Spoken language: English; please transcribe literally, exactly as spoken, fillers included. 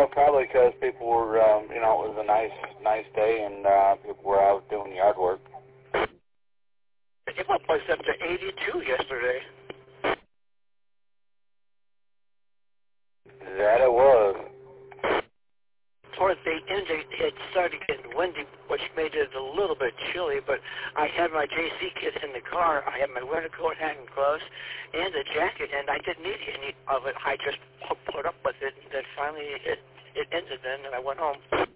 Well, probably because people were, um, you know, it was a nice, nice day, and uh, people were out doing yard work. It was up to eighty-two yesterday. That it was. Towards the end, it it started getting windy, which made it a little bit chilly, but I had my J C kit in the car. I had my winter coat, hat, and gloves, and a jacket, and I didn't need any of it. I just put up with it, and then finally it, it ended then, and I went home.